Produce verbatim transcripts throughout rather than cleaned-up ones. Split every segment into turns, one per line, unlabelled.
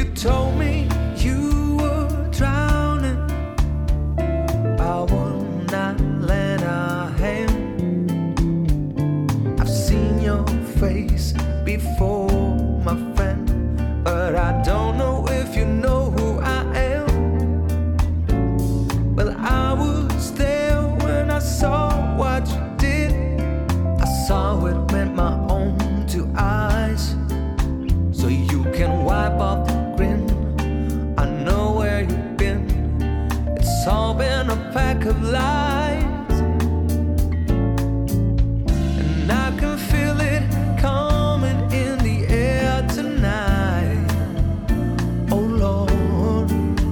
told me you were drowning, I would not lend a hand. I've seen your face before, my friend, but I don't know if you know who I am. Well, I was there when I saw what you did. I saw it with my own two eyes. So you can wipe off the grin. I know where you've been. It's all been a pack of lies, and I can feel it coming in the air tonight. Oh Lord,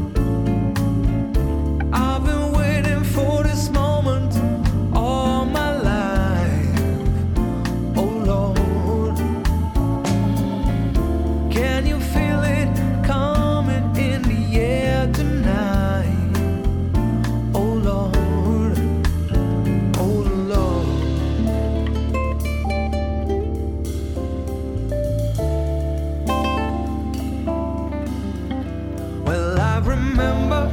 I've been waiting for this moment all my life. Oh Lord, can you feel it coming in the air tonight? Oh Lord, oh Lord. Well, I remember,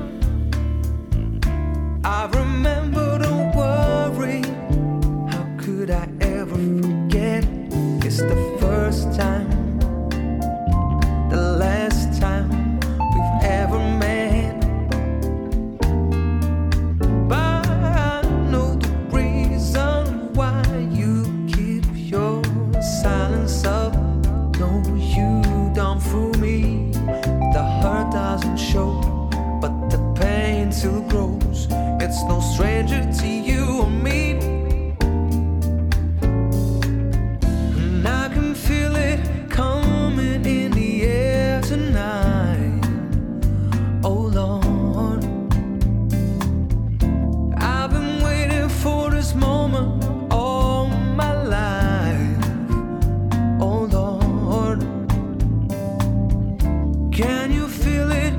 I remember, don't worry. How could I ever forget? It's the first time, the last time we've ever met. But I know the reason why you keep your silence up. No, you don't fool me. The hurt doesn't show, but the pain still grows. It's no stranger to you or me, and I can feel it coming in the air tonight. Oh Lord, I've been waiting for this moment all my life. Oh Lord, can you feel it